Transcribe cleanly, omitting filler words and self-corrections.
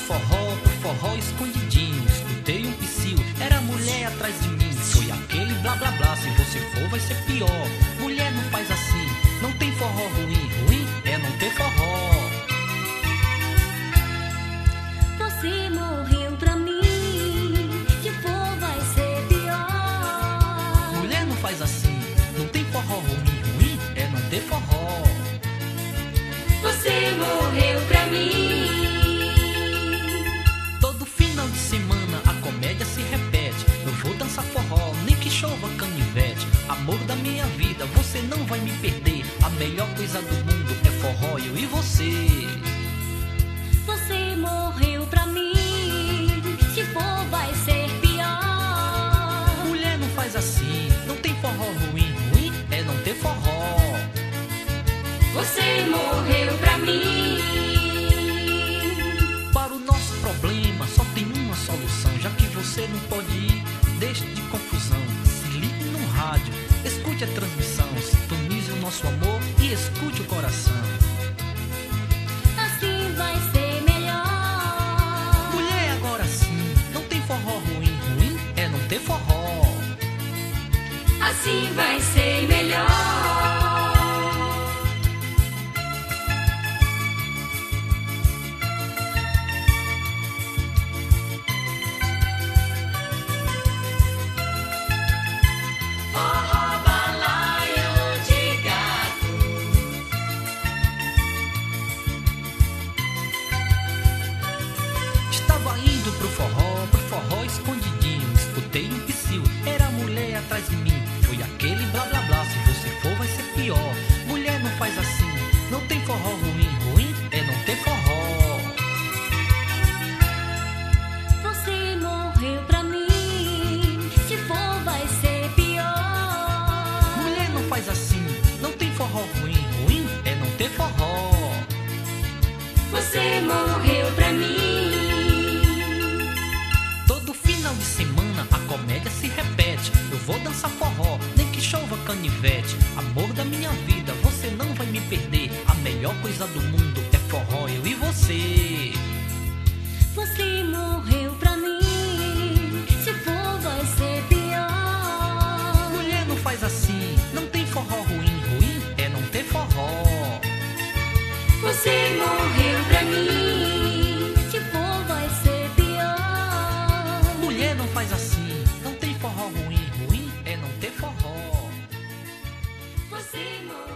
pro forró escondidinho. Escutei um psiu, era mulher atrás de mim. Foi aquele blá blá blá, se você for vai ser pior. Mulher não faz assim, não tem forró ruim. Ruim é não ter forró. Você morreu pra mim, se for vai ser pior. Mulher não faz assim, não tem forró ruim. Ruim é não ter forró. Você morreu pra mim. Todo final de semana a comédia se repete. Eu vou dançar forró, nem que chova canivete. Amor da minha vida, você não vai me perder. A melhor coisa do mundo é forró, eu e você. Você morreu pra mim, se for vai ser pior. Mulher não faz assim, não tem forró ruim. Ruim é não ter forró. Você morreu pra mim. Para o nosso problema só tem uma solução. Já que você não pode ir, deixe de confusão. Se ligue no rádio, escute a transmissão. Sintonize o nosso amor e escute o coração. Assim vai ser melhor. Mulher, agora sim, não tem forró ruim. Ruim é não ter forró. Assim vai ser melhor. Estava indo pro forró escondidinho. Escutei um psiu, era mulher atrás de mim. Foi aquele blá blá blá, se você for vai ser pior. Mulher não faz assim, não tem forró ruim. Ruim é não ter forró. Você morreu pra mim, se for vai ser pior. Mulher não faz assim, não tem forró ruim. Ruim é não ter forró. Você morreu pra mim. Todo final de semana a comédia se repete. Eu vou dançar forró, nem que chova canivete. Amor da minha vida, você não vai me perder. A melhor coisa do mundo é forró, eu e você. Você morreu pra mim, se for vai ser pior. Mulher não faz assim, não tem forró ruim. Ruim é não ter forró. Você morreu pra mim, se for vai ser pior. Mulher não faz assim, não tem forró ruim. Ruim é não ter forró. Você morreu.